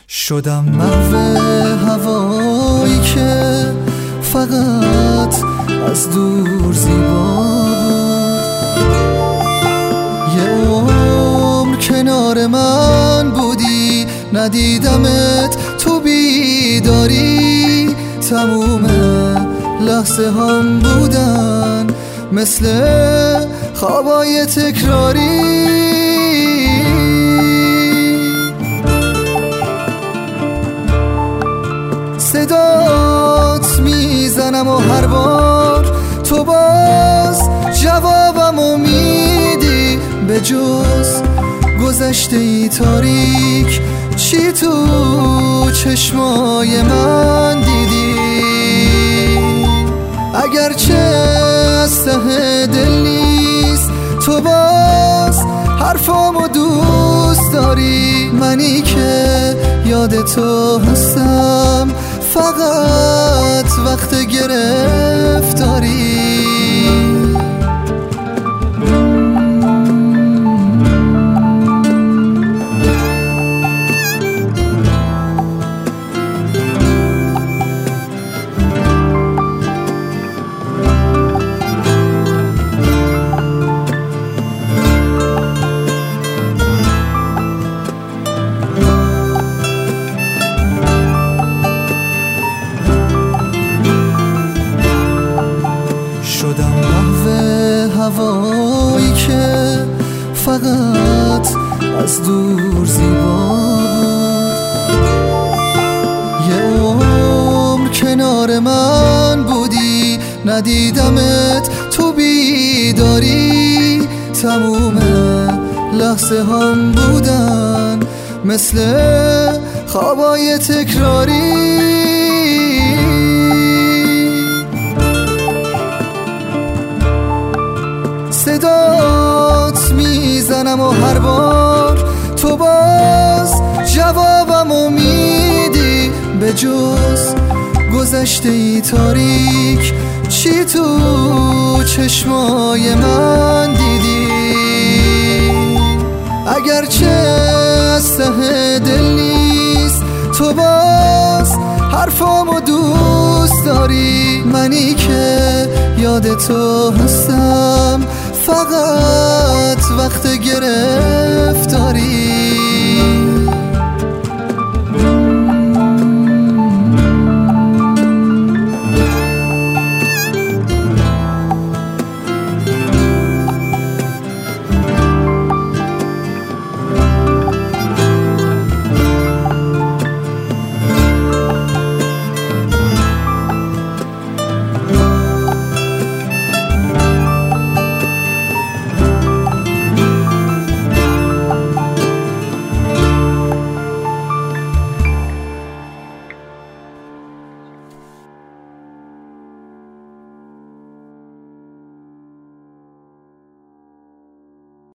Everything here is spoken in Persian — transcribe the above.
شدم محو هوایی که فقط از دور زیبا بود. یه عمر کنار من بودی، ندیدمت تو بیداری. تموم لحظه هم بودن مثل خوابای تکراری. صدات میزنم و هر بار تو باز جوابمو میدی. به جز گذشته ای تاریک چی تو چشمای من دیدی؟ اگرچه از ته دل نیست تو باز حرفامو دوست داری. منی که یاد تو هستم فقط وقت گرفتاری. شدم محو هوایی که فقط از دور زیبا بود. یه عمر کنار من بودی، ندیدمت تو بیداری. تموم لحظه هم بودن مثل خوابای تکراری. صدات میزنم و هر بار تو باز جوابمو میدی. به جز گذشته ای تاریک چی تو چشمای من دیدی؟ اگرچه از ته دل نیست تو باز حرفامو دوست داری. منی که یاد تو هستم فقط وقت گرفت